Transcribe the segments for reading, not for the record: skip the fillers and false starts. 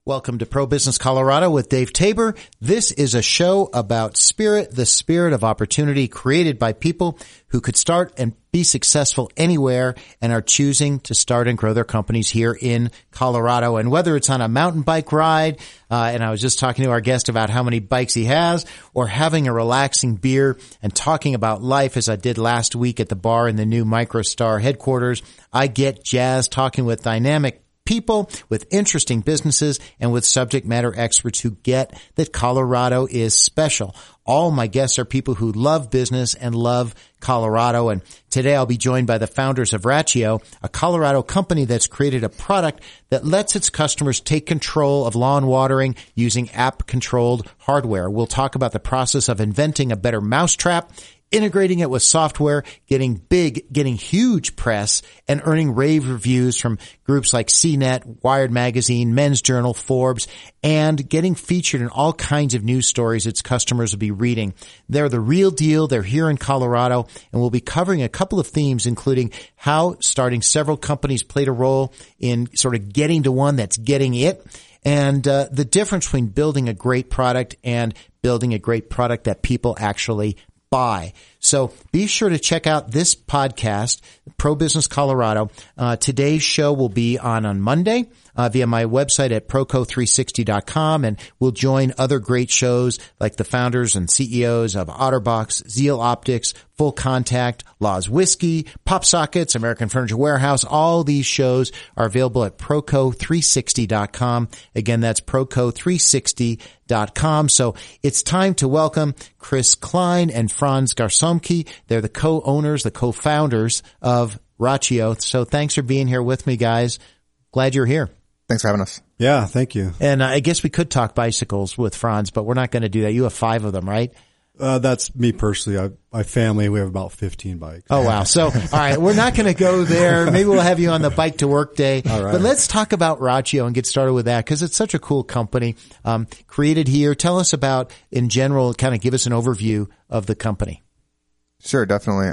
Welcome to Pro Business Colorado with Dave Tabor. This is a show about spirit, the spirit of opportunity created by people who could start and be successful anywhere and are choosing to start and grow their companies here in Colorado. And whether it's on a mountain bike ride, and I was just talking to our guest about how many bikes he has, or having a relaxing beer and talking about life as I did last week at the bar in the new MicroStar headquarters, I get jazzed talking with dynamic people with interesting businesses and with subject matter experts who get that Colorado is special. All my guests are people who love business and love Colorado. And today I'll be joined by the founders of Rachio, a Colorado company that's created a product that lets its customers take control of lawn watering using app-controlled hardware. We'll talk about the process of inventing a better mousetrap, integrating it with software, getting huge press, and earning rave reviews from groups like CNET, Wired Magazine, Men's Journal, Forbes, and getting featured in all kinds of news stories its customers will be reading. They're the real deal. They're here in Colorado, and we'll be covering a couple of themes, including how starting several companies played a role in sort of getting to one that's getting it, and the difference between building a great product and building a great product that people actually buy. So be sure to check out this podcast, Pro Business Colorado. Today's show will be on Monday via my website at proco360.com, and we'll join other great shows like the founders and CEOs of OtterBox, Zeal Optics, Full Contact, Laws Whiskey, Pop Sockets, American Furniture Warehouse. All these shows are available at proco360.com. Again, that's proco360.com. So it's time to welcome Chris Klein and Franz Garsomke. They're the co-owners, the co-founders of Rachio. So thanks for being here with me, guys. Glad you're here. Thanks for having us. Yeah, thank you. And I guess we could talk bicycles with Franz, but we're not going to do that. You have 5 of them, right? That's me personally. My family, we have about 15 bikes. Oh, wow. So, all right, we're not going to go there. Maybe we'll have you on the bike to work day. All right. But let's talk about Rachio and get started with that because it's such a cool company. Created here. Tell us about, in general, kind of give us an overview of the company. Sure, definitely.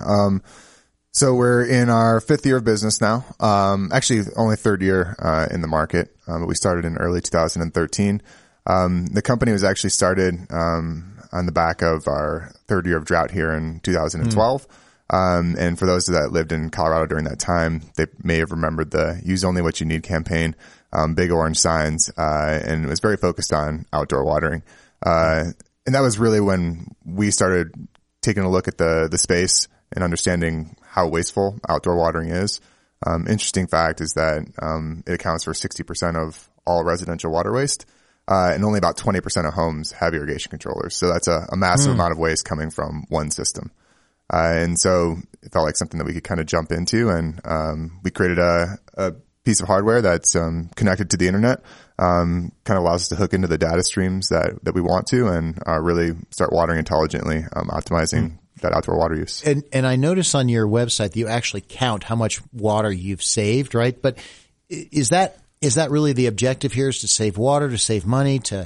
So we're in our 5th year of business now. Actually, only 3rd year in the market. But we started in early 2013. The company was actually started on the back of our 3rd year of drought here in 2012. And for those that lived in Colorado during that time, they may have remembered the Use Only What You Need campaign, big orange signs, and it was very focused on outdoor watering. And that was really when we started taking a look at the space and understanding how wasteful outdoor watering is. Interesting fact is that it accounts for 60% of all residential water waste, and only about 20% of homes have irrigation controllers. So that's a massive amount of waste coming from one system. And so it felt like something that we could kind of jump into, and we created a piece of hardware that's connected to the internet, kind of allows us to hook into the data streams that we want to, and really start watering intelligently, optimizing that outdoor water use. And I notice on your website that you actually count how much water you've saved, right? But is that really the objective here, is to save water, to save money, to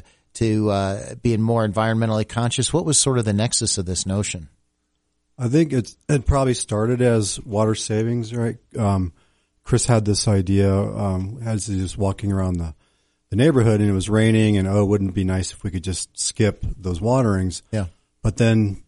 being more environmentally conscious? What was sort of the nexus of this notion? I think it probably started as water savings, right? Chris had this idea as he was walking around the neighborhood, and it was raining, and it wouldn't it be nice if we could just skip those waterings. Yeah. But then,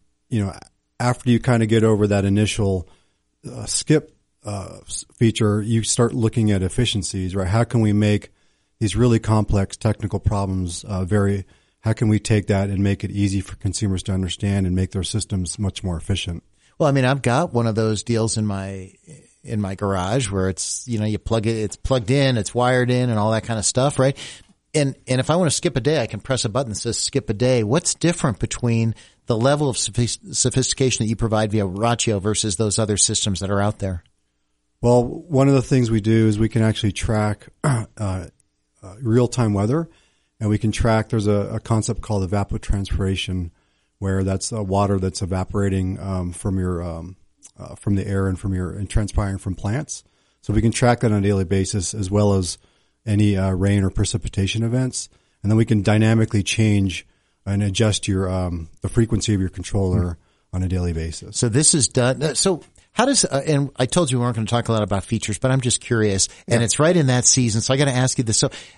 after you kind of get over that initial skip feature, you start looking at efficiencies, right? How can we make these really complex technical problems how can we take that and make it easy for consumers to understand and make their systems much more efficient? Well, I mean, I've got one of those deals in my garage where it's, you plug it, it's plugged in, it's wired in and all that kind of stuff, right? And if I want to skip a day, I can press a button that says skip a day. What's different between the level of sophistication that you provide via Rachio versus those other systems that are out there? Well, one of the things we do is we can actually track real-time weather, and we can track, there's a concept called evapotranspiration, where that's water that's evaporating from the air and transpiring from plants. So we can track that on a daily basis, as well as any rain or precipitation events, and then we can dynamically change and adjust the frequency of your controller on a daily basis. So this is done. So how does and I told you we weren't going to talk a lot about features, but I'm just curious, and it's right in that season, so I got to ask you this. So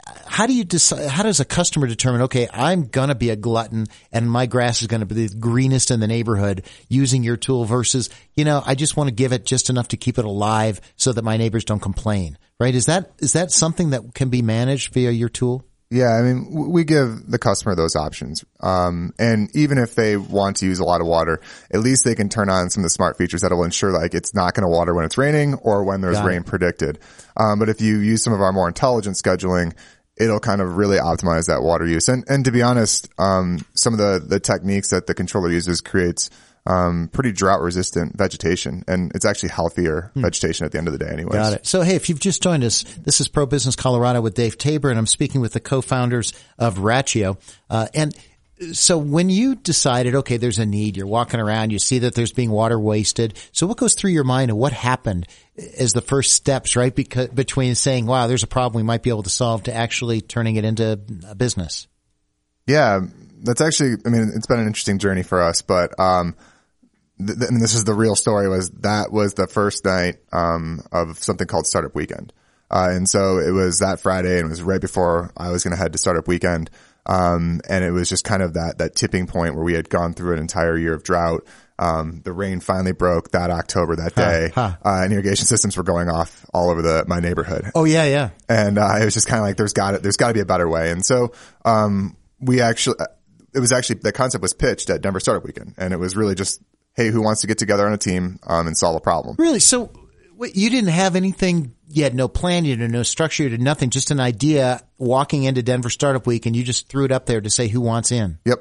how do you decide, how does a customer determine, okay, I'm going to be a glutton and my grass is going to be the greenest in the neighborhood using your tool versus, I just want to give it just enough to keep it alive so that my neighbors don't complain, right? Is that something that can be managed via your tool? Yeah, I mean, we give the customer those options. And even if they want to use a lot of water, at least they can turn on some of the smart features that will ensure like it's not going to water when it's raining or when there's rain predicted. But if you use some of our more intelligent scheduling, it'll kind of really optimize that water use. And to be honest, some of the techniques that the controller uses creates pretty drought resistant vegetation, and it's actually healthier vegetation at the end of the day anyways. Got it. So hey, if you've just joined us, this is Pro Business Colorado with Dave Tabor, and I'm speaking with the co-founders of Rachio. And so when you decided, okay, there's a need, you're walking around, you see that there's being water wasted. So what goes through your mind and what happened as the first steps, right? Because between saying, wow, there's a problem we might be able to solve to actually turning it into a business. Yeah, that's actually, I mean, it's been an interesting journey for us, but, and this is the real story, was the first night of something called Startup Weekend. And so it was that Friday, and it was right before I was going to head to Startup Weekend. And it was just kind of that tipping point where we had gone through an entire year of drought. The rain finally broke that October, that day. And irrigation systems were going off all over my neighborhood. Oh, yeah. And it was just kind of like, there's got to be a better way. And so the concept was pitched at Denver Startup Weekend, and it was really just, hey, who wants to get together on a team and solve a problem? Really? So you didn't have anything, you had no plan, you had no structure, you had nothing, just an idea walking into Denver Startup Week, and you just threw it up there to say who wants in. Yep.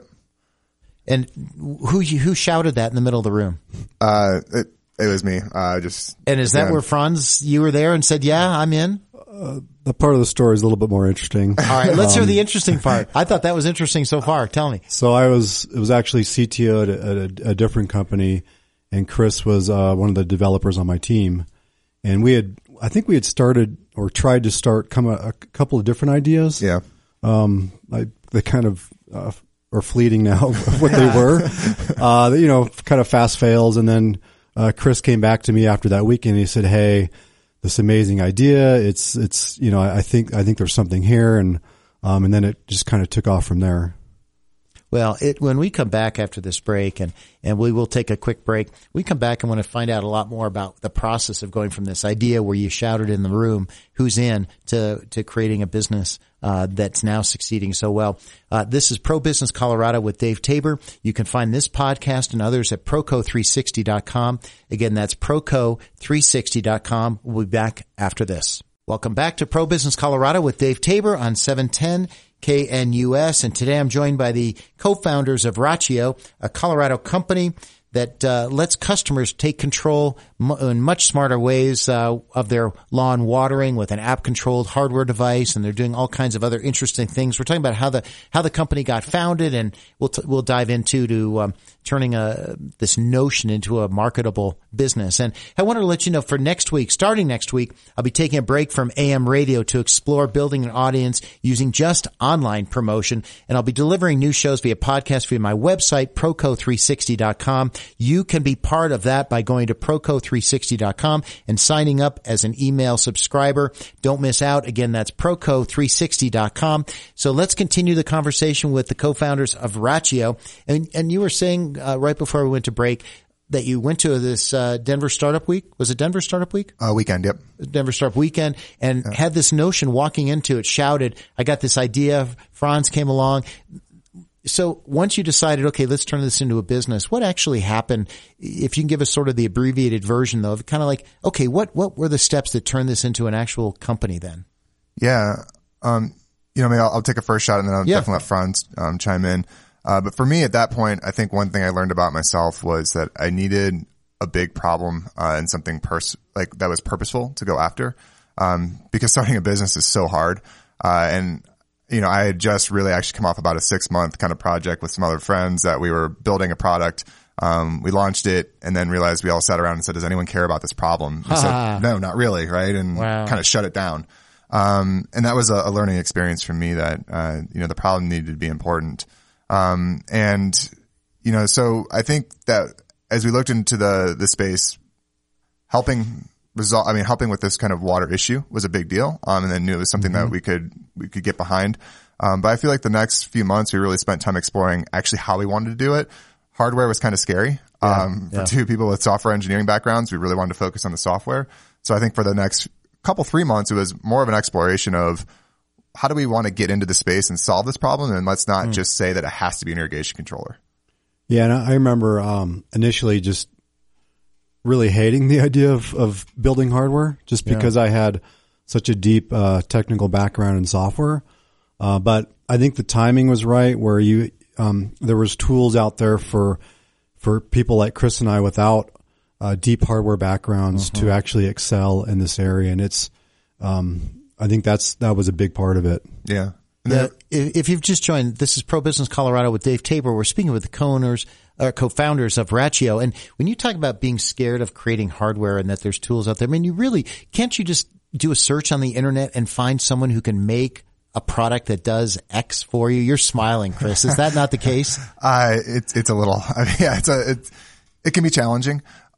And who shouted that in the middle of the room? It was me. And is that where Franz, you were there and said, yeah, I'm in? The part of the story is a little bit more interesting. All right, let's hear the interesting part. I thought that was interesting so far. Tell me. So it was actually CTO at a different company, and Chris was one of the developers on my team. And I think we had started or tried to start a couple of different ideas. Yeah. They kind of are fleeting now of what they were. Kind of fast fails. And then Chris came back to me after that weekend and he said, hey, this amazing idea. It's I think there's something here, and then it just kind of took off from there. Well, when we come back after this break, and we will take a quick break, we come back and want to find out a lot more about the process of going from this idea where you shouted in the room, who's in, to creating a business that's now succeeding so well. This is Pro Business Colorado with Dave Tabor. You can find this podcast and others at Proco360.com. Again, that's Proco360.com. We'll be back after this. Welcome back to Pro Business Colorado with Dave Tabor on 710 KNUS. And today I'm joined by the co-founders of Rachio, a Colorado company that lets customers take control in much smarter ways of their lawn watering with an app-controlled hardware device, and they're doing all kinds of other interesting things. We're talking about how the company got founded, and we'll dive into turning this notion into a marketable business. And I wanted to let you know, for next week, starting next week, I'll be taking a break from AM radio to explore building an audience using just online promotion, and I'll be delivering new shows via podcast via my website, Proco360.com. You can be part of that by going to Proco360.com and signing up as an email subscriber. Don't miss out. Again, that's Proco360.com. So let's continue the conversation with the co-founders of Rachio. And you were saying right before we went to break that you went to this Denver Startup Week. Was it Denver Startup Week? Weekend, yep. Denver Startup Weekend, and had this notion walking into it, shouted, I got this idea. Franz came along. So once you decided, okay, let's turn this into a business, what actually happened? If you can give us sort of the abbreviated version, though, of kind of like, okay, what were the steps that turned this into an actual company then? Yeah. Maybe I'll take a first shot and then I'll definitely let Franz chime in. But for me at that point, I think one thing I learned about myself was that I needed a big problem and something that was purposeful to go after, because starting a business is so hard. I had just really actually come off about a 6-month kind of project with some other friends that we were building a product. We launched it and then realized we all sat around and said, does anyone care about this problem? We said, no, not really. Right. And kind of shut it down. And that was a learning experience for me that, the problem needed to be important. So I think that as we looked into the space, helping helping with this kind of water issue was a big deal. And then knew it was something that we could get behind. But I feel like the next few months we really spent time exploring actually how we wanted to do it. Hardware was kind of scary. For two people with software engineering backgrounds, we really wanted to focus on the software. So I think for the next 3 months, it was more of an exploration of how do we want to get into the space and solve this problem? And let's not just say that it has to be an irrigation controller. Yeah. And I remember, initially just really hating the idea of building hardware just because I had such a deep, technical background in software. But I think the timing was right where there was tools out there for people like Chris and I without deep hardware backgrounds to actually excel in this area. And it's, I think that was a big part of it. Yeah. If you've just joined, this is Pro Business Colorado with Dave Tabor. We're speaking with the co-founders of Rachio. And when you talk about being scared of creating hardware and that there's tools out there, I mean, can't you just do a search on the internet and find someone who can make a product that does X for you? You're smiling, Chris. Is that not the case? It's a little, it can be challenging.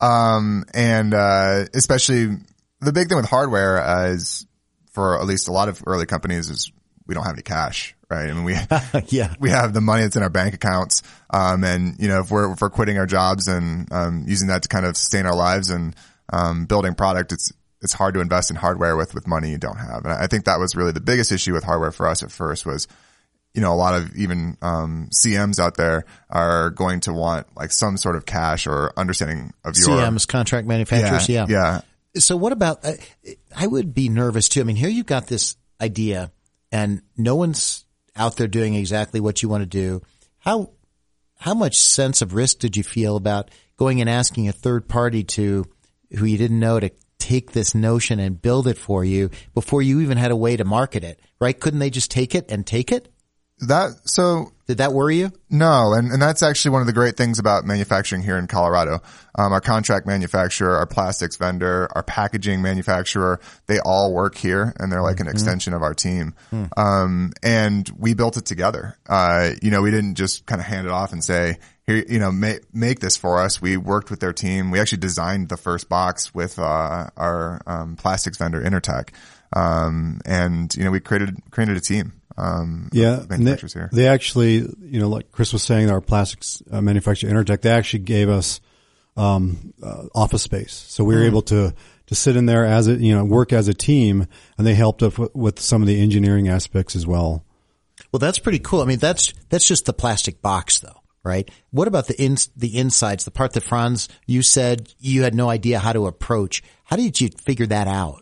Especially the big thing with hardware is for at least a lot of early companies is we don't have any cash, right? I mean, we have the money that's in our bank accounts. If we're quitting our jobs and, using that to kind of sustain our lives and, building product, it's hard to invest in hardware with money you don't have. And I think that was really the biggest issue with hardware for us at first was, a lot of even, CMs out there are going to want like some sort of cash or understanding of your CMs, contract manufacturers. Yeah. So what about, I would be nervous too. I mean, here you've got this idea and no one's out there doing exactly what you want to do. How much sense of risk did you feel about going and asking a third party who you didn't know to take this notion and build it for you before you even had a way to market it, right? Couldn't they just take it and take it? Did that worry you? No. And that's actually one of the great things about manufacturing here in Colorado. Our contract manufacturer, our plastics vendor, our packaging manufacturer, they all work here and they're like an extension of our team. And we built it together. We didn't just kind of hand it off and say, here, make this for us. We worked with their team. We actually designed the first box with, our, plastics vendor, Intertech. We created a team. Manufacturers here. They actually, like Chris was saying, our plastics manufacturer Intertech, they actually gave us office space, so we were able to sit in there as work as a team, and they helped us with some of the engineering aspects as well. Well, that's pretty cool. I mean, that's just the plastic box, though, right? What about the insides, the part that Franz, you said you had no idea how to approach? How did you figure that out?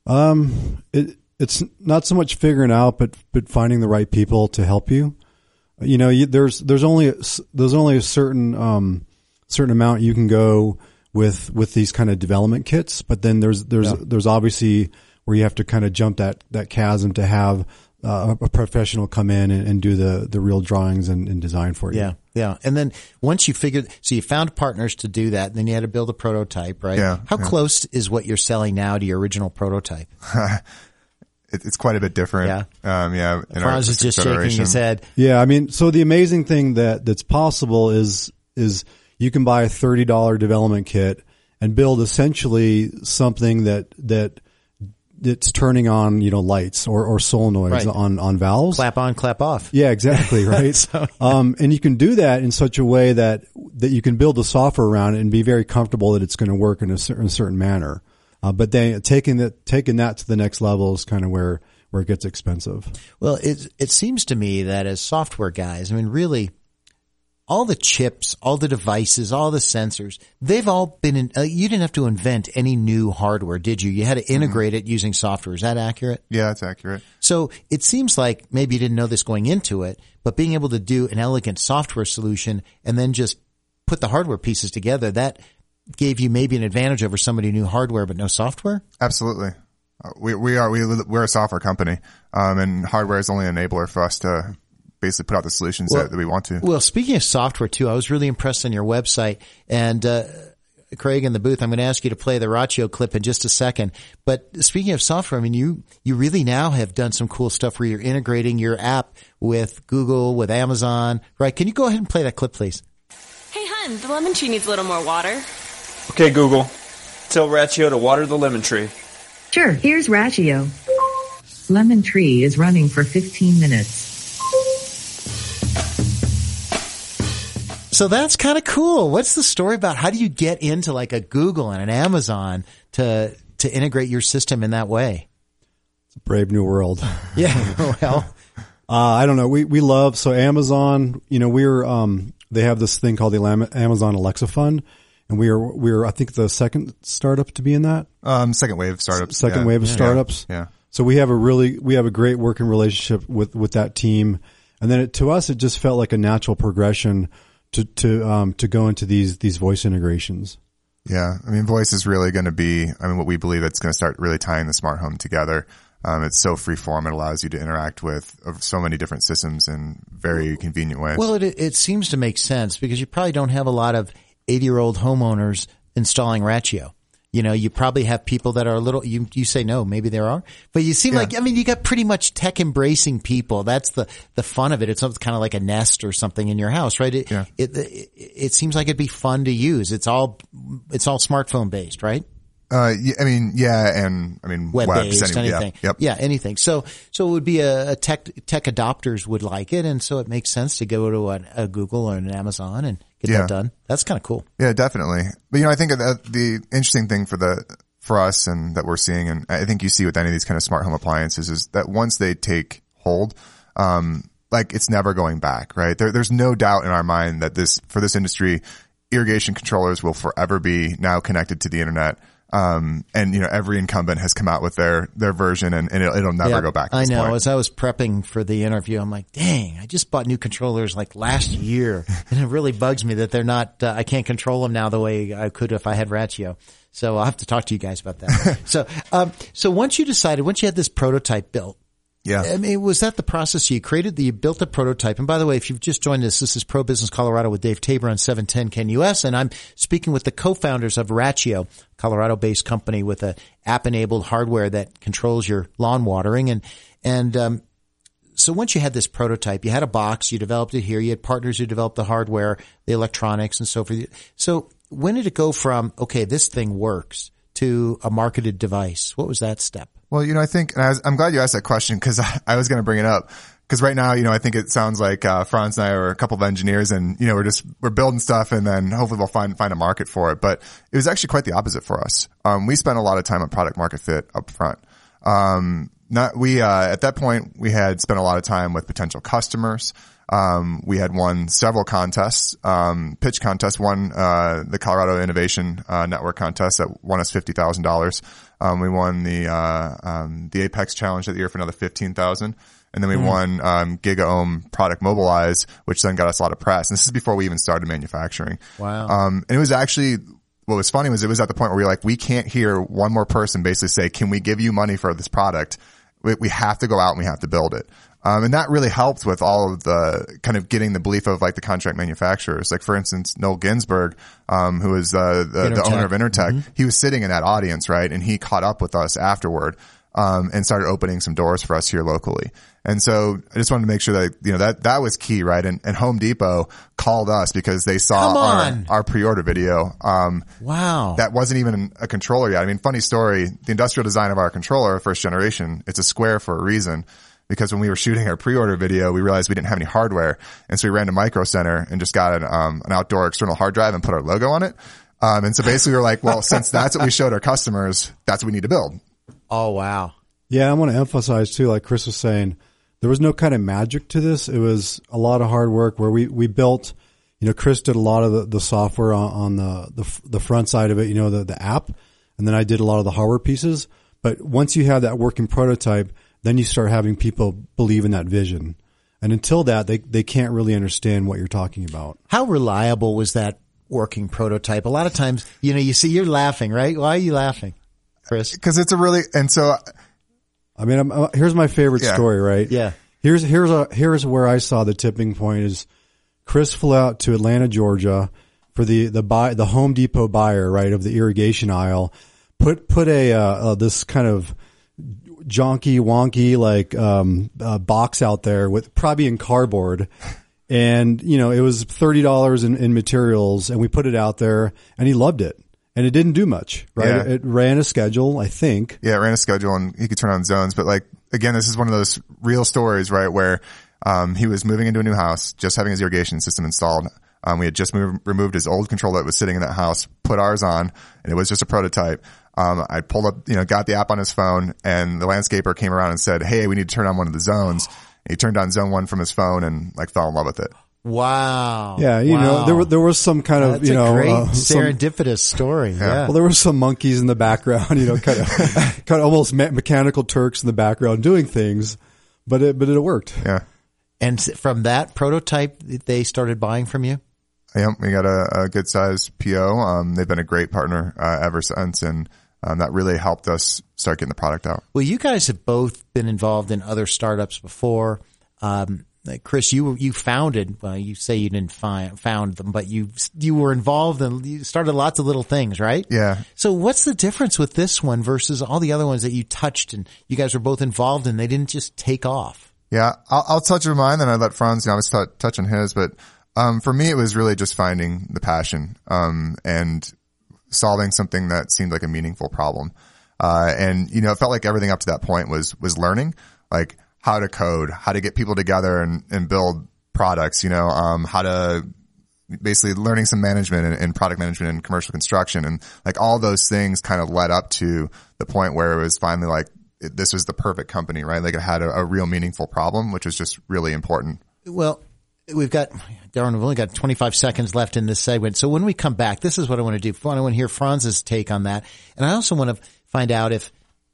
It's not so much figuring out, but finding the right people to help you. There's only a certain amount you can go with these kind of development kits, but then there's obviously where you have to kind of jump that chasm to have a professional come in and do the real drawings and design for you. Yeah. And then once you so you found partners to do that, and then you had to build a prototype, right? Yeah. How close is what you're selling now to your original prototype? It's quite a bit different. Yeah. Franz is just shaking his head. Yeah. I mean, so the amazing thing that's possible is you can buy a $30 development kit and build essentially something that's turning on, lights or solenoids on valves. Clap on, clap off. Yeah, exactly. Right. And you can do that in such a way that you can build the software around it and be very comfortable that it's going to work in a certain manner. But then taking that to the next level is kind of where it gets expensive. Well, it seems to me that as software guys, I mean, really, all the chips, all the devices, all the sensors, they've all been you didn't have to invent any new hardware, did you? You had to integrate it using software. Is that accurate? Yeah, that's accurate. So it seems like maybe you didn't know this going into it, but being able to do an elegant software solution and then just put the hardware pieces together, that gave you maybe an advantage over somebody who knew hardware but no software? Absolutely. We're a software company, and hardware is only an enabler for us to basically put out the solutions that we want to. Well, speaking of software too, I was really impressed on your website, and Craig in the booth, I'm going to ask you to play the Rachio clip in just a second. But speaking of software, I mean, you really now have done some cool stuff where you're integrating your app with Google, with Amazon, right? Can you go ahead and play that clip, please? Hey, hun, the lemon tree needs a little more water. Okay, Google, Tell Ratio to water the lemon tree. Sure, here's Ratio. Lemon tree is running for 15 minutes. So that's kind of cool. What's the story about? How do you get into like a Google and an Amazon to integrate your system in that way? It's a brave new world. Yeah. Well, I don't know. We love, so Amazon, they have this thing called the Amazon Alexa Fund, and we're I think the second startup to be in that. Second wave startups. Second wave of startups. Yeah. So we have a great working relationship with that team. And then to us, it just felt like a natural progression to go into these voice integrations. Yeah. I mean, voice is really going to be, what we believe it's going to start really tying the smart home together. It's so free form. It allows you to interact with so many different systems in very convenient ways. Well, it seems to make sense because you probably don't have a lot of 80-year-old homeowners installing Ratio. You probably have people that are a little, you say no, maybe there are, but you seem like, you got pretty much tech embracing people. That's the fun of it. It's kind of like a Nest or something in your house, right? It seems like it'd be fun to use. It's all smartphone based, right? Web-based, anything. Yep. Yeah, anything. So it would be a tech adopters would like it. And so it makes sense to go to a Google or an Amazon and get that done. That's kind of cool. Yeah, definitely. But I think the interesting thing for us and that we're seeing, and I think you see with any of these kind of smart home appliances, is that once they take hold, it's never going back, right? There's no doubt in our mind that for this industry, irrigation controllers will forever be now connected to the internet. Every incumbent has come out with their version and it'll never go back. I know. As I was prepping for the interview, I'm like, dang, I just bought new controllers like last year. And it really bugs me that they're not, I can't control them now the way I could if I had Ratio. So I'll have to talk to you guys about that. So once you had this prototype built, was that the process you created? You built a prototype. And by the way, if you've just joined us, this is Pro Business Colorado with Dave Tabor on 710 KNUS. And I'm speaking with the co-founders of Ratio, Colorado-based company with a app-enabled hardware that controls your lawn watering. So once you had this prototype, you had a box, you developed it here, you had partners who developed the hardware, the electronics and so forth. So when did it go from, okay, this thing works, to a marketed device? What was that step? Well, I think, and I'm glad you asked that question because I was going to bring it up. Because right now, I think it sounds like Franz and I are a couple of engineers, and we're building stuff, and then hopefully we'll find a market for it. But it was actually quite the opposite for us. We spent a lot of time on product market fit up front. At that point, we had spent a lot of time with potential customers. We had won several contests, pitch contests, won the Colorado Innovation Network contest that won us $50,000. We won the Apex Challenge that year for another $15,000. And then we won GigaOhm Product Mobilize, which then got us a lot of press. And this is before we even started manufacturing. Wow. And it was actually, what was funny was it was at the point where we were like, we can't hear one more person basically say, can we give you money for this product? We have to go out and we have to build it. And that really helped with all of the kind of getting the belief of like the contract manufacturers. Like for instance, Noel Ginsberg, who is the owner of Intertech, he was sitting in that audience, right? And he caught up with us afterward, and started opening some doors for us here locally. And so I just wanted to make sure that, that was key, right? And Home Depot called us because they saw our pre-order video. Wow. That wasn't even a controller yet. I mean, funny story, the industrial design of our controller, first generation, it's a square for a reason. Because when we were shooting our pre-order video, we realized we didn't have any hardware. And so we ran to Micro Center and just got an outdoor external hard drive and put our logo on it. And so basically we were like, well, since that's what we showed our customers, that's what we need to build. Oh, wow. Yeah, I want to emphasize too, like Chris was saying, there was no kind of magic to this. It was a lot of hard work where we built, Chris did a lot of the software on the front side of it, the app. And then I did a lot of the hardware pieces. But once you have that working prototype, then you start having people believe in that vision. And until that, they can't really understand what you're talking about. How reliable was that working prototype? A lot of times, you're laughing, right? Why are you laughing, Chris? Because it's here's my favorite story, right? Yeah. Here's where I saw the tipping point is Chris flew out to Atlanta, Georgia for the Home Depot buyer, right, of the irrigation aisle, put this kind of jonky wonky box out there with probably in cardboard, and it was $30 in materials, and we put it out there, and he loved it. and it didn't do much, right? Yeah. It ran a schedule, I think. Yeah, it ran a schedule and he could turn on zones. But like, again, this is one of those real stories, right? Where, he was moving into a new house, just having his irrigation system installed. We had just removed his old controller that was sitting in that house, put ours on, and it was just a prototype. I pulled up, got the app on his phone, and the landscaper came around and said, "Hey, we need to turn on one of the zones." And he turned on zone 1 from his phone and like fell in love with it. Wow. Yeah, there was some kind of, That's a great serendipitous story. Yeah. Well, there were some monkeys in the background, kind of almost mechanical Turks in the background doing things, but it worked. Yeah. And from that prototype, they started buying from you? Yeah, we got a good sized PO. They've been a great partner, ever since. And, that really helped us start getting the product out. Well, you guys have both been involved in other startups before. Chris, you founded, well, you say you didn't found them, but you were involved and you started lots of little things, right? Yeah. So what's the difference with this one versus all the other ones that you touched and you guys were both involved and they didn't just take off? Yeah. I'll touch on mine, then I let Franz, obviously touch on his, but, for me, it was really just finding the passion, and solving something that seemed like a meaningful problem. And, it felt like everything up to that point was learning, like how to code, how to get people together and build products, how to basically learning some management and product management and commercial construction. And like all those things kind of led up to the point where it was finally like, this was the perfect company, right? Like it had a real meaningful problem, which was just really important. Well, Darren, we've only got 25 seconds left in this segment. So when we come back, this is what I want to do. I want to hear Franz's take on that. And I also want to find out if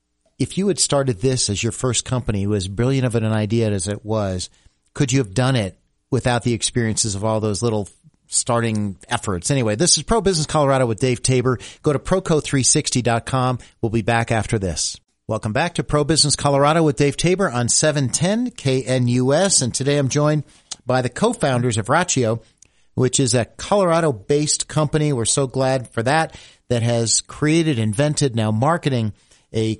you had started this as your first company, was brilliant of an idea as it was, could you have done it without the experiences of all those little starting efforts? Anyway, this is Pro Business Colorado with Dave Tabor. Go to Proco360.com. We'll be back after this. Welcome back to Pro Business Colorado with Dave Tabor on 710 KNUS. And today I'm joined by the co-founders of Rachio, which is a Colorado-based company. We're so glad for that has created, invented, now marketing a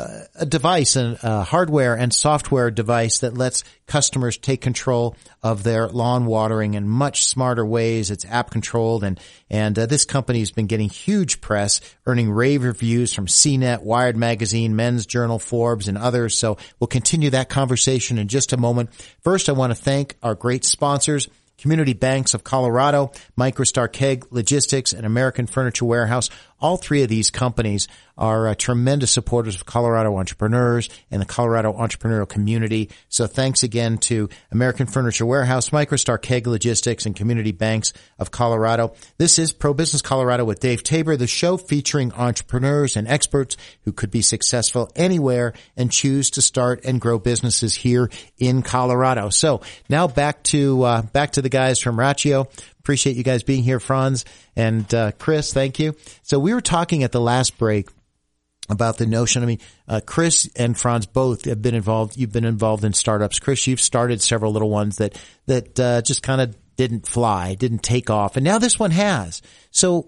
device, a hardware and software device that lets customers take control of their lawn watering in much smarter ways. It's app controlled, and this company has been getting huge press, earning rave reviews from CNET, Wired Magazine, Men's Journal, Forbes, and others. So we'll continue that conversation in just a moment. First, I want to thank our great sponsors, Community Banks of Colorado, Microstar Keg Logistics, and American Furniture Warehouse. All three of these companies are tremendous supporters of Colorado entrepreneurs and the Colorado entrepreneurial community. So thanks again to American Furniture Warehouse, Microstar Keg Logistics, and Community Banks of Colorado. This is Pro Business Colorado with Dave Tabor, the show featuring entrepreneurs and experts who could be successful anywhere and choose to start and grow businesses here in Colorado. So now back to the guys from Rachio. Appreciate you guys being here, Franz and Chris. Thank you. So we were talking at the last break about the notion. I mean, Chris and Franz both have been involved. You've been involved in startups. Chris, you've started several little ones that just kind of didn't fly, didn't take off, and now this one has. So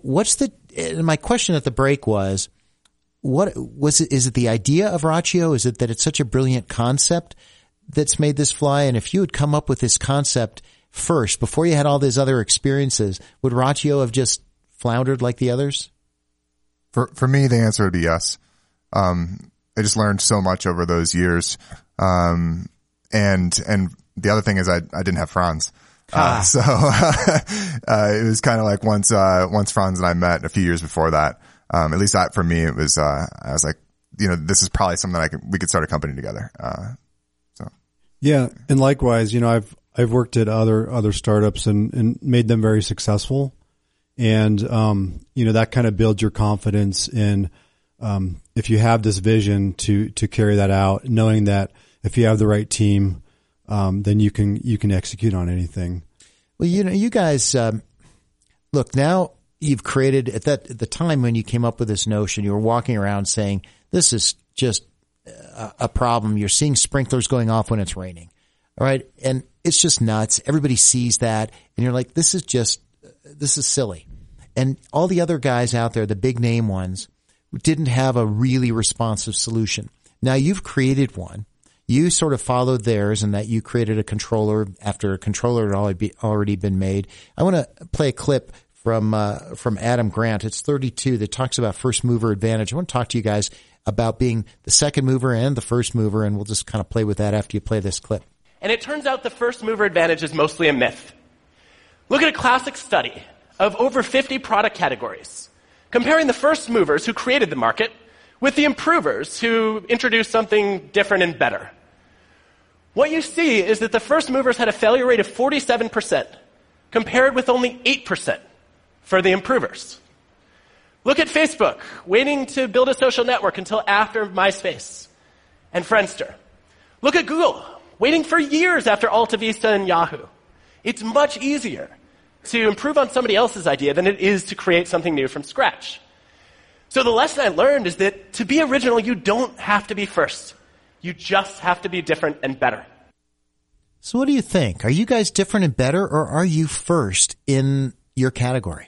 my question at the break was, what was it? Is it the idea of Rachio? Is it that it's such a brilliant concept that's made this fly? And if you had come up with this concept first, before you had all these other experiences, would Rachio have just floundered like the others? For me, the answer would be yes. I just learned so much over those years. And the other thing is I didn't have Franz. So, it was kind of like once Franz and I met a few years before that, at least that for me, it was, I was like, this is probably something we could start a company together. Yeah. And likewise, I've worked at other startups and made them very successful. And, that kind of builds your confidence in, if you have this vision to carry that out, knowing that if you have the right team, then you can execute on anything. Well, you guys, look, now you've created at the time when you came up with this notion, you were walking around saying, this is just a problem. You're seeing sprinklers going off when it's raining. All right. And it's just nuts. Everybody sees that. And you're like, this is silly. And all the other guys out there, the big name ones, didn't have a really responsive solution. Now you've created one. You sort of followed theirs in that you created a controller after a controller had already been made. I want to play a clip from Adam Grant. It's 32 that talks about first mover advantage. I want to talk to you guys about being the second mover and the first mover, and we'll just kind of play with that after you play this clip. And it turns out the first mover advantage is mostly a myth. Look at a classic study of over 50 product categories, comparing the first movers who created the market with the improvers who introduced something different and better. What you see is that the first movers had a failure rate of 47%, compared with only 8% for the improvers. Look at Facebook, waiting to build a social network until after MySpace and Friendster. Look at Google, waiting for years after Alta Vista and Yahoo. It's much easier to improve on somebody else's idea than it is to create something new from scratch. So the lesson I learned is that to be original, you don't have to be first. You just have to be different and better. So what do you think? Are you guys different and better, or are you first in your category?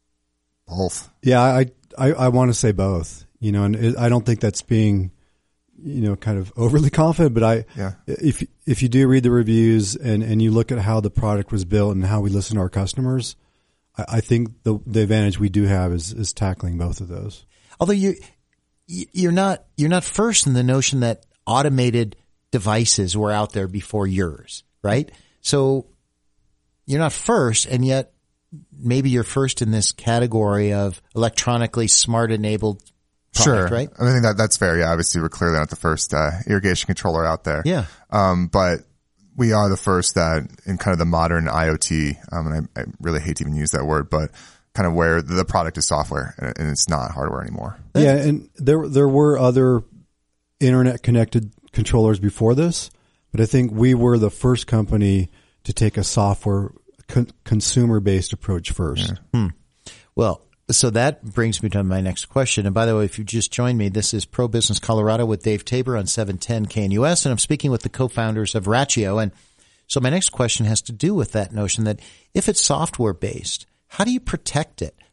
Both. Yeah, I want to say both, and I don't think that's being, kind of overly confident, but if you do read the reviews and you look at how the product was built and how we listen to our customers, I think the advantage we do have is tackling both of those. Although you're not first in the notion that automated devices were out there before yours, right? So you're not first, and yet maybe you're first in this category of electronically smart enabled product, sure. Right? I think that's fair. Yeah, obviously we're clearly not the first irrigation controller out there. Yeah. But we are the first that in kind of the modern IoT, and I really hate to even use that word, but kind of where the product is software and it's not hardware anymore. Yeah, and there were other internet connected controllers before this, but I think we were the first company to take a software consumer-based approach first. Yeah. Well, so that brings me to my next question. And by the way, if you just joined me, this is Pro Business Colorado with Dave Tabor on 710 KNUS, and I'm speaking with the co-founders of Rachio. And so my next question has to do with that notion that if it's software-based, how do you protect it?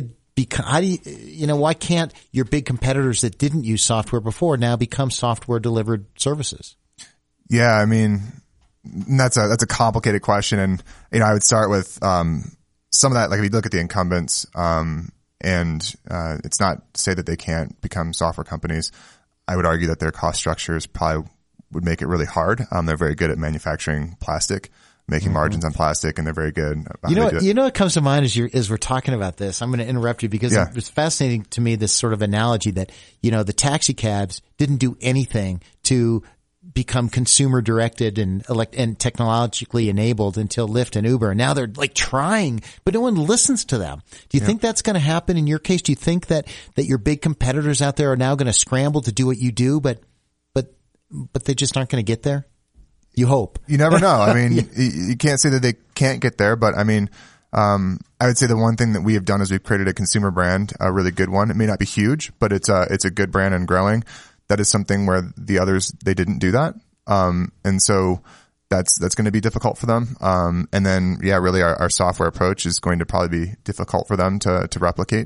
Why can't your big competitors that didn't use software before now become software-delivered services? Yeah, I mean, that's a complicated question. And, I would start with, some of that, like if you look at the incumbents, and it's not to say that they can't become software companies. I would argue that their cost structures probably would make it really hard. They're very good at manufacturing plastic, making margins on plastic, and they're very good. What comes to mind as we're talking about this. I'm going to interrupt you because it's fascinating to me, this sort of analogy that, the taxi cabs didn't do anything to become consumer directed and technologically enabled until Lyft and Uber. And now they're like trying, but no one listens to them. Do you think that's going to happen in your case? Do you think that your big competitors out there are now going to scramble to do what you do, but they just aren't going to get there? You hope. You never know. I mean, you can't say that they can't get there, but I mean, I would say the one thing that we have done is we've created a consumer brand, a really good one. It may not be huge, but it's a good brand and growing. That is something where the others, they didn't do that. And so that's going to be difficult for them. And then, really our software approach is going to probably be difficult for them to replicate.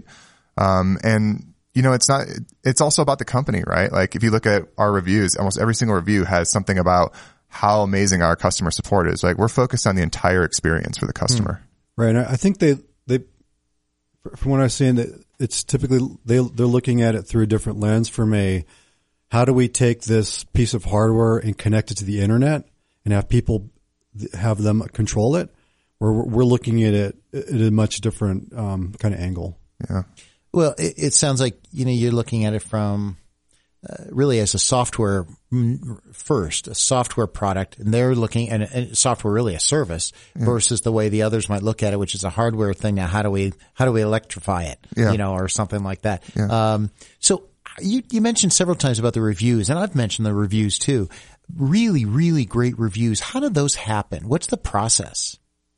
And it's also about the company, right? Like if you look at our reviews, almost every single review has something about how amazing our customer support is. Like we're focused on the entire experience for the customer. Right. And I think they, from what I'm saying, that it's typically they're looking at it through a different lens from how do we take this piece of hardware and connect it to the internet and have people have them control it? We're looking at it at a much different kind of angle. Yeah. Well, it sounds like you're looking at it from really as a software first, a software product, and they're looking at software really a service versus the way the others might look at it, which is a hardware thing. Now, how do we electrify it? Or something like that. Yeah. So. You mentioned several times about the reviews, and I've mentioned the reviews too. Really, really great reviews. How do those happen? What's the process?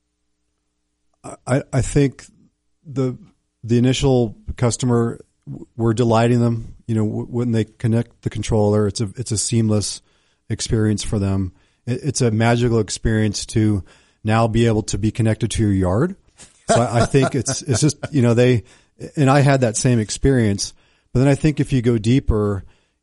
I think the initial customer, we're delighting them. When they connect the controller, it's a seamless experience for them. It's a magical experience to now be able to be connected to your yard. So I think it's just and I had that same experience. But then I think if you go deeper,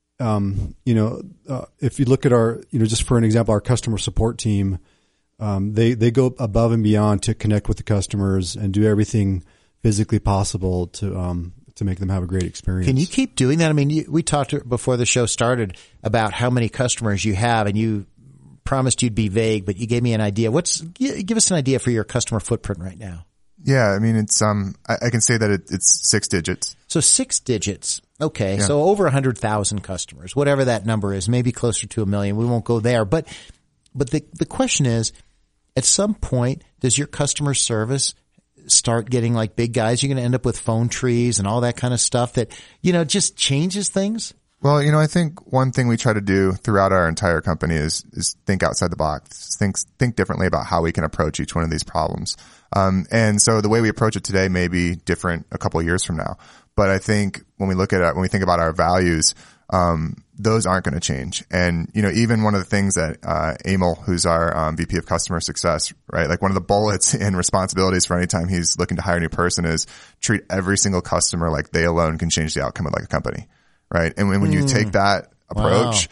if you look at our, just for an example, our customer support team, they go above and beyond to connect with the customers and do everything physically possible to make them have a great experience. Can you keep doing that? I mean, we talked before the show started about how many customers you have, and you promised you'd be vague, but you gave me an idea. Give us an idea for your customer footprint right now. Yeah, I mean, it's I can say that it's 6 digits. So 6 digits. Okay, Yeah. so over 100,000 customers, whatever that number is, maybe closer to 1 million. We won't go there, but the question is, at some point, does your customer service start getting like big guys? You're going to end up with phone trees and all that kind of stuff that, just changes things? Well, I think one thing we try to do throughout our entire company is think outside the box, think differently about how we can approach each one of these problems. And so the way we approach it today may be different a couple of years from now. But I think when we think about our values, those aren't going to change. And, even one of the things that, Emil, who's our, VP of customer success, right? Like one of the bullets and responsibilities for any time he's looking to hire a new person is treat every single customer like they alone can change the outcome of like a company. Right. And when you take that approach,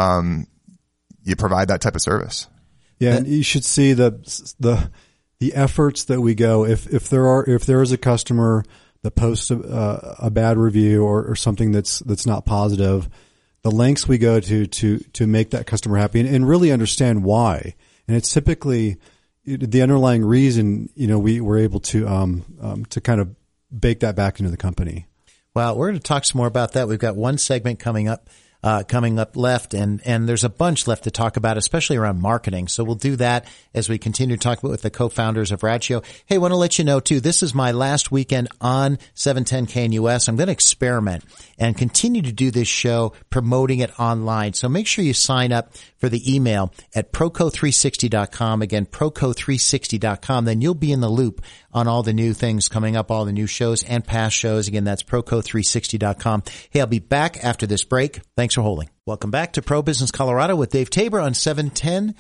you provide that type of service. Yeah. And you should see the efforts that we go, if there is a customer that posts a bad review or something that's not positive, the lengths we go to make that customer happy and really understand why. And it's typically the underlying reason, we were able to kind of bake that back into the company. Well, we're going to talk some more about that. We've got one segment coming up left, and there's a bunch left to talk about, especially around marketing. So we'll do that as we continue to talk with the co-founders of Rachio. Hey, I want to let you know too, this is my last weekend on 710KNUS. I'm going to experiment and continue to do this show, promoting it online. So make sure you sign up for the email at proco360.com. Again, proco360.com. Then you'll be in the loop on all the new things coming up, all the new shows and past shows. Again, that's proco360.com. Hey, I'll be back after this break. Thanks for holding. Welcome back to Pro Business Colorado with Dave Tabor on 710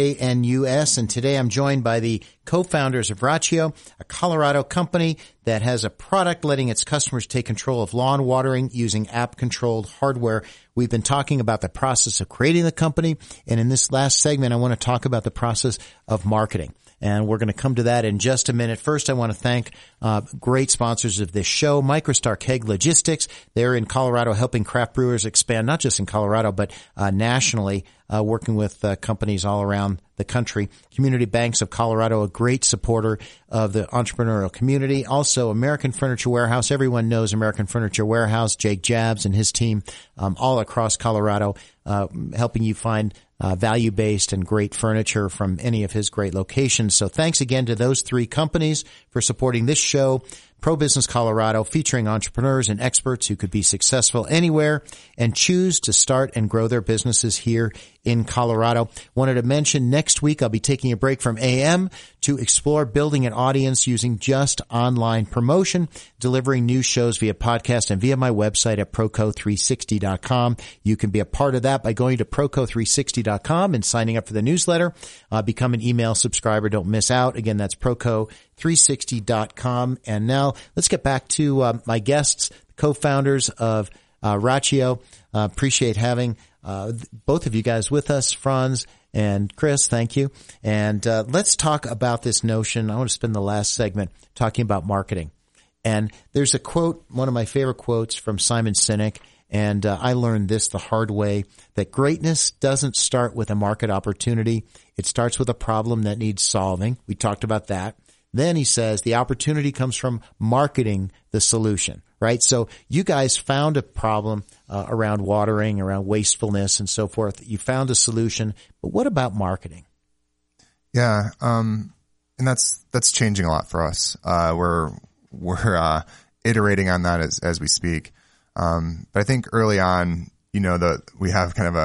KNUS. And today I'm joined by the co-founders of Rachio, a Colorado company that has a product letting its customers take control of lawn watering using app-controlled hardware. We've been talking about the process of creating the company. And in this last segment, I want to talk about the process of marketing. And we're going to come to that in just a minute. First, I want to thank great sponsors of this show, Microstar Keg Logistics. They're in Colorado helping craft brewers expand, not just in Colorado, but nationally, working with companies all around the country. Community Banks of Colorado, a great supporter of the entrepreneurial community. Also, American Furniture Warehouse. Everyone knows American Furniture Warehouse. Jake Jabs and his team all across Colorado helping you find value-based and great furniture from any of his great locations. So thanks again to those three companies for supporting this show, Pro Business Colorado, featuring entrepreneurs and experts who could be successful anywhere and choose to start and grow their businesses here in Colorado. Wanted to mention next week I'll be taking a break from AM to explore building an audience using just online promotion, delivering new shows via podcast and via my website at proco360.com. You can be a part of that by going to proco360.com and signing up for the newsletter. Become an email subscriber. Don't miss out. Again, that's proco360.com. And now let's get back to my guests, co-founders of Rachio. Appreciate having both of you guys with us, Franz and Chris. Thank you. And let's talk about this notion. I want to spend the last segment talking about marketing. And there's a quote, one of my favorite quotes from Simon Sinek, and I learned this the hard way, that greatness doesn't start with a market opportunity. It starts with a problem that needs solving. We talked about that. Then he says the opportunity comes from marketing the solution, right? So you guys found a problem around watering, around wastefulness and so forth. You found a solution, but what about marketing? Yeah. And that's changing a lot for us. We're iterating on that as we speak. But I think early on, we have kind of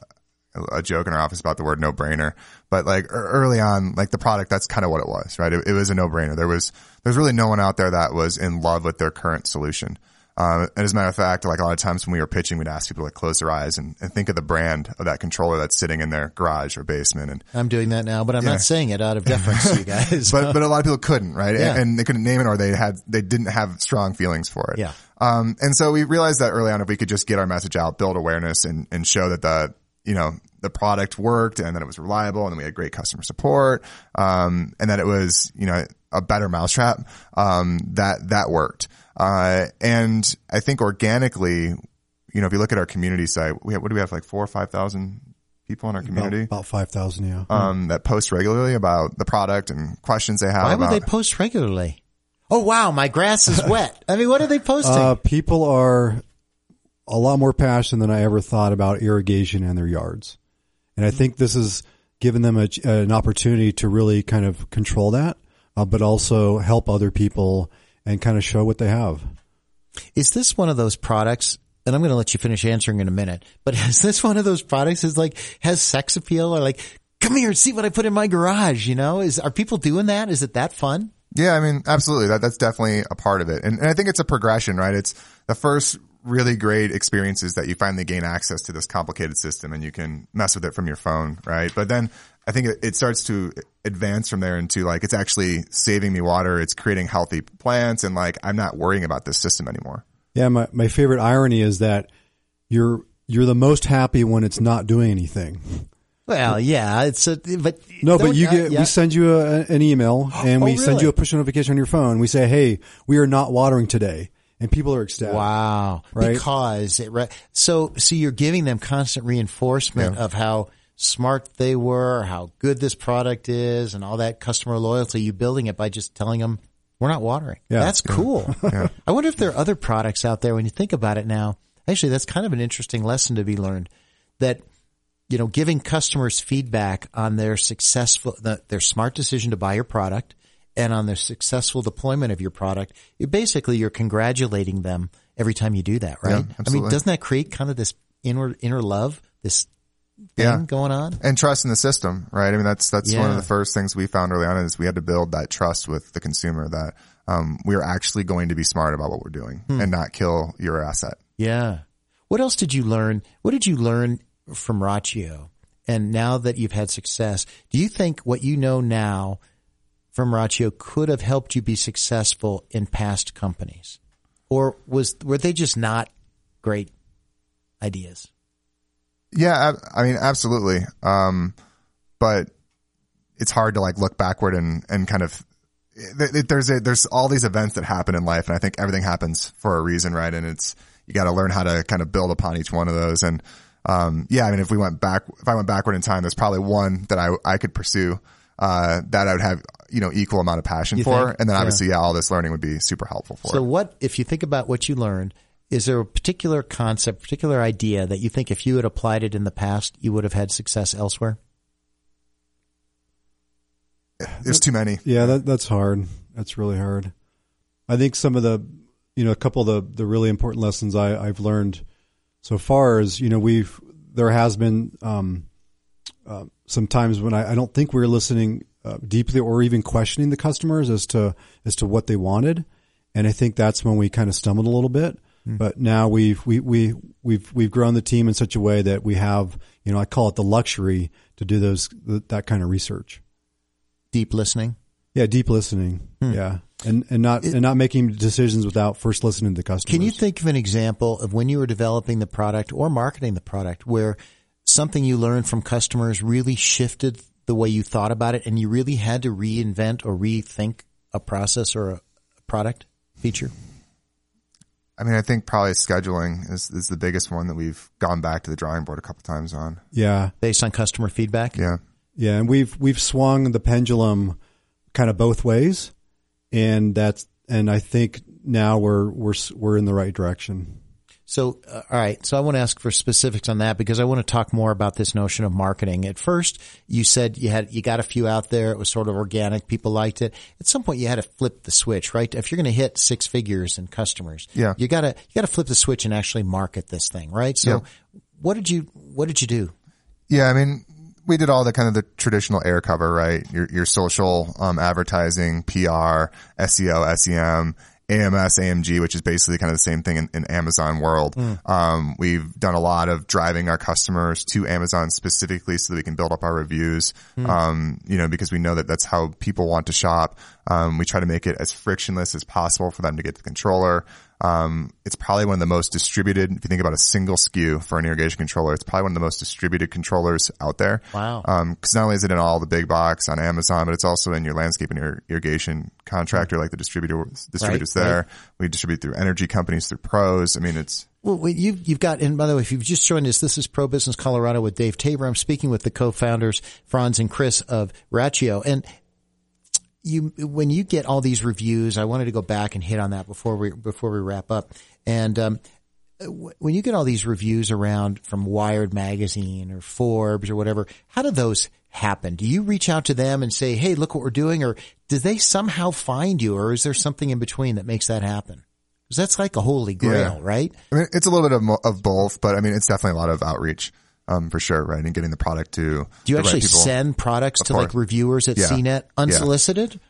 a joke in our office about the word no-brainer, but like early on, like the product, that's kind of what it was, right? It was a no-brainer. There's really no one out there that was in love with their current solution. And as a matter of fact, like a lot of times when we were pitching, we'd ask people to close their eyes and think of the brand of that controller that's sitting in their garage or basement. And I'm doing that now, but I'm not saying it out of deference to you guys. but a lot of people couldn't, right? Yeah. And they couldn't name it, or they didn't have strong feelings for it. Yeah. And so we realized that early on, if we could just get our message out, build awareness and show that the product worked and that it was reliable and that we had great customer support, and that it was, a better mousetrap, that worked. And I think organically, if you look at our community site, what do we have, like 4,000 or 5,000 people in our community? About 5,000, yeah. That post regularly about the product and questions they have. Why would they post regularly? Oh, wow, my grass is wet. I mean, what are they posting? People are a lot more passionate than I ever thought about irrigation in their yards. And I think this has given them an opportunity to really kind of control that, but also help other people and kind of show what they have. Is this one of those products, and I'm going to let you finish answering in a minute, but is this one of those products has sex appeal, or like, come here and see what I put in my garage, are people doing that? Is it that fun? Yeah, I mean, absolutely. That's definitely a part of it. And I think it's a progression, right? It's the first really great experiences that you finally gain access to this complicated system and you can mess with it from your phone, right? But then I think it starts to advance from there into like, it's actually saving me water. It's creating healthy plants, and like, I'm not worrying about this system anymore. Yeah. My favorite irony is that you're the most happy when it's not doing anything. Well, yeah, we send you an email and we send you a push notification on your phone. We say, hey, we are not watering today. And people are ecstatic. Wow. Right? Because so you're giving them constant reinforcement of how smart they were, how good this product is, and all that customer loyalty. You building it by just telling them we're not watering. Yeah. That's cool. Yeah. I wonder if there are other products out there when you think about it now. Actually, that's kind of an interesting lesson to be learned, that giving customers feedback on their their smart decision to buy your product and on their successful deployment of your product. You're congratulating them every time you do that, right? Yeah, absolutely. I mean, doesn't that create kind of this inner love, this thing going on? And trust in the system, right? I mean, that's one of the first things we found early on, is we had to build that trust with the consumer that we are actually going to be smart about what we're doing and not kill your asset. Yeah. What else did you learn? What did you learn from Rachio? And now that you've had success, do you think what you know now from Rachio could have helped you be successful in past companies? Or were they just not great ideas? Yeah, I mean, absolutely. But it's hard to like look backward and kind of, there's all these events that happen in life, and I think everything happens for a reason, right? And you got to learn how to kind of build upon each one of those. And I mean, if I went backward in time, there's probably one that I could pursue that I would have, equal amount of passion for. And then obviously, all this learning would be super helpful for. So what, if you think about what you learned, is there a particular concept, particular idea that you think if you had applied it in the past, you would have had success elsewhere? There's too many. Yeah, that's hard. That's really hard. I think some of the, a couple of the really important lessons I've learned so far is, there has been some times when I don't think we were listening deeply or even questioning the customers as to what they wanted, and I think that's when we kind of stumbled a little bit. But now we've grown the team in such a way that we have, I call it the luxury to do that kind of research. Deep listening. Yeah, deep listening. Yeah. And not making decisions without first listening to the customers. Can you think of an example of when you were developing the product or marketing the product where something you learned from customers really shifted the way you thought about it, and you really had to reinvent or rethink a process or a product feature? I mean, I think probably scheduling is the biggest one that we've gone back to the drawing board a couple times on. Yeah. Based on customer feedback? Yeah. Yeah. And we've swung the pendulum kind of both ways. And I think now we're in the right direction. So, all right. So I want to ask for specifics on that because I want to talk more about this notion of marketing. At first, you said you got a few out there. It was sort of organic. People liked it. At some point, you had to flip the switch, right? If you're going to hit 6 figures in customers, you got to flip the switch and actually market this thing, right? So, what did you do? Yeah, I mean, we did all the kind of the traditional air cover, right? Your social advertising, PR, SEO, SEM. AMS, AMG, which is basically kind of the same thing in Amazon world. We've done a lot of driving our customers to Amazon specifically so that we can build up our reviews, because we know that that's how people want to shop. We try to make it as frictionless as possible for them to get the controller. It's probably one of the most distributed. If you think about a single SKU for an irrigation controller, it's probably one of the most distributed controllers out there. Wow. Cause not only is it in all the big box on Amazon, but it's also in your landscape and your irrigation contractor, like the distributors there. Right. We distribute through energy companies, through pros. I mean, it's, Well, you've got, and by the way, if you've just joined us, this is Pro Business Colorado with Dave Tabor. I'm speaking with the co-founders, Franz and Chris of Rachio. And when you get all these reviews, I wanted to go back and hit on that before we wrap up. And, when you get all these reviews around from Wired Magazine or Forbes or whatever, how do those happen? Do you reach out to them and say, hey, look what we're doing? Or do they somehow find you? Or is there something in between that makes that happen? Because that's like a holy grail, right? I mean, it's a little bit of both, but I mean, it's definitely a lot of outreach, for sure, right? And getting the product to Do you the right actually people. send products to course. like reviewers at Yeah. CNET unsolicited?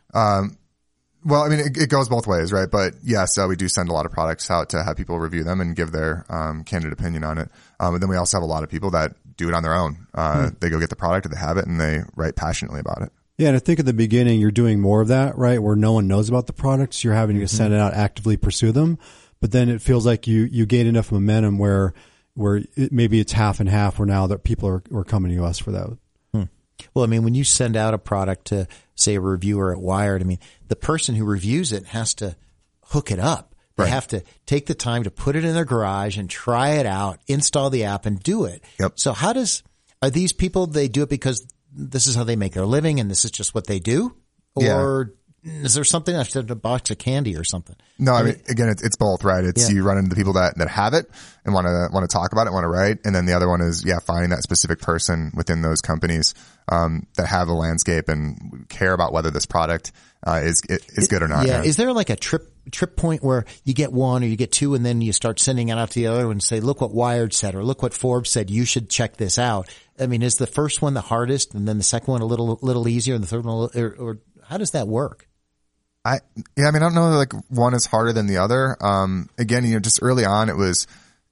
Well, I mean, it goes both ways, right? But yes, we do send a lot of products out to have people review them and give their candid opinion on it. And then we also have a lot of people that do it on their own. They go get the product or they have it and they write passionately about it. Yeah, and I think at the beginning you're doing more of that, right? Where no one knows about the products, you're having to send it out, actively pursue them. But then it feels like you gain enough momentum where maybe it's half and half, where now that people are coming to us for that. Well, I mean, when you send out a product to, say, a reviewer at Wired, I mean, the person who reviews it has to hook it up. They Right. have to take the time to put it in their garage and try it out, install the app and do it. Yep. So are these people, they do it because this is how they make their living and this is just what they do? Or is there something after a box of candy or something? No, I mean, again, it's both, right? It's you run into the people that have it and want to talk about it, want to write. And then the other one is, finding that specific person within those companies, that have a landscape and care about whether this product, is good or not. Yeah. Is there like a trip point where you get one or you get two and then you start sending it out to the other one and say, look what Wired said or look what Forbes said, you should check this out? I mean, is the first one the hardest and then the second one a little easier and the third one, or how does that work? I don't know, like one is harder than the other. Again, just early on, it was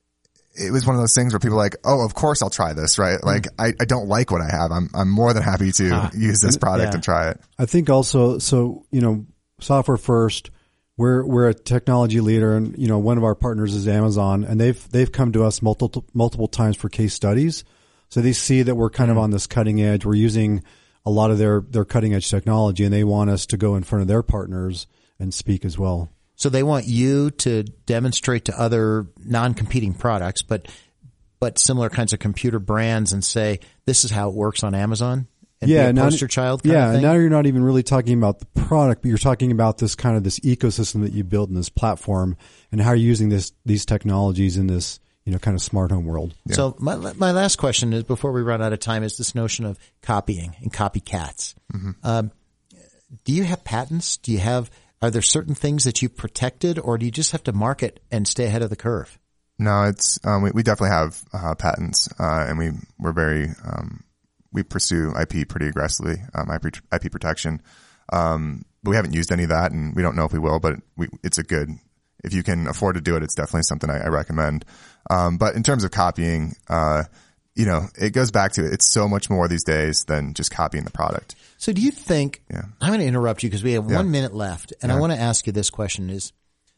one of those things where people are like, oh, of course I'll try this, right? Like I don't like what I have. I'm more than happy to use this product and try it. I think also, software first, we're a technology leader, and one of our partners is Amazon, and they've come to us multiple times for case studies. So they see that we're kind of on this cutting edge. We're using a lot of their cutting edge technology, and they want us to go in front of their partners and speak as well. So they want you to demonstrate to other non-competing products, but similar kinds of computer brands and say, this is how it works on Amazon? And be a poster child kind of thing? Now you're not even really talking about the product, but you're talking about this kind of this ecosystem that you built in this platform and how you're using these technologies in this, kind of smart home world. Yeah. So my last question is, before we run out of time, is this notion of copying and copycats. Mm-hmm. Do you have patents? Are there certain things that you've protected, or do you just have to market and stay ahead of the curve? No, it's, we definitely have, patents, and we're very, we pursue IP pretty aggressively, IP protection. But we haven't used any of that and we don't know if we will, but it's if you can afford to do it, it's definitely something I recommend. But in terms of copying, it goes back to it's so much more these days than just copying the product. So do you think, I'm going to interrupt you because we have 1 minute left, and I want to ask you this question is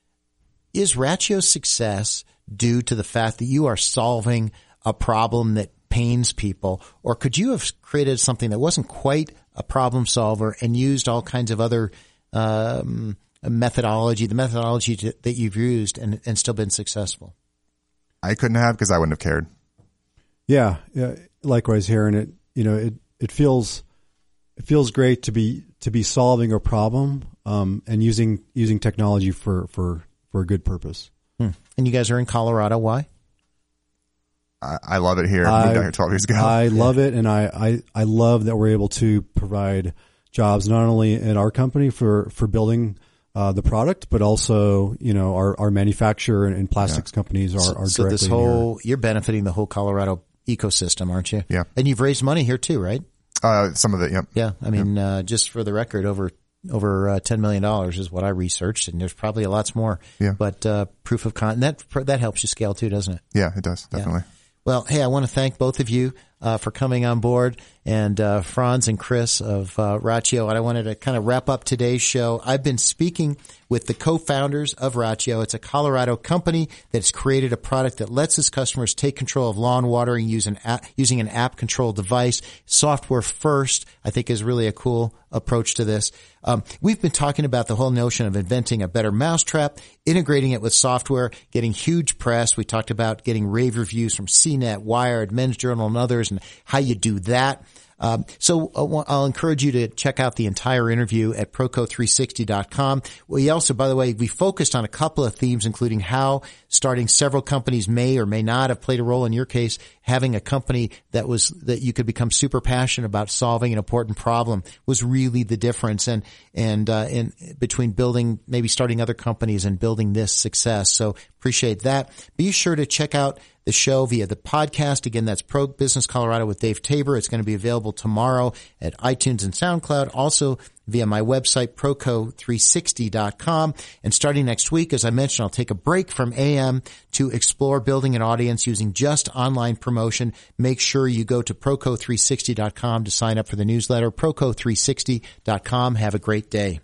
Rachio's success due to the fact that you are solving a problem that pains people, or could you have created something that wasn't quite a problem solver and used all kinds of other methodology that you've used and still been successful? I couldn't have, because I wouldn't have cared. Yeah. Likewise here. And it feels great to be solving a problem, and using technology for a good purpose. And you guys are in Colorado. Why? I love it here. I moved down here 12 years ago. I love it. And I love that we're able to provide jobs, not only in our company for building the product, but also, our manufacturer and plastics companies are so directly this you're benefiting the whole Colorado ecosystem, aren't you? Yeah. And you've raised money here too, right? Some of it. Yep. Yeah. I mean, just for the record, over $10 million is what I researched, and there's probably lots more. Yeah. But proof of that helps you scale too, doesn't it? Yeah, it does, definitely. Yeah. Well, hey, I want to thank both of you. for coming on board, and Franz and Chris of Rachio. And I wanted to kind of wrap up today's show. I've been speaking with the co-founders of Rachio. It's a Colorado company that's created a product that lets its customers take control of lawn watering using an app-controlled device. Software first, I think, is really a cool approach to this. We've been talking about the whole notion of inventing a better mousetrap, integrating it with software, getting huge press. We talked about getting rave reviews from CNET, Wired, Men's Journal, and others, and how you do that. So I'll encourage you to check out the entire interview at Proco360.com. We also, by the way, we focused on a couple of themes, including how starting several companies may or may not have played a role. In your case, having a company that you could become super passionate about solving an important problem was really the difference. And between maybe starting other companies and building this success. So appreciate that. Be sure to check out the show via the podcast. Again, that's Pro Business Colorado with Dave Tabor. It's going to be available tomorrow at iTunes and SoundCloud. Also via my website, Proco360.com. And starting next week, as I mentioned, I'll take a break from AM to explore building an audience using just online promotion. Make sure you go to Proco360.com to sign up for the newsletter. Proco360.com. Have a great day.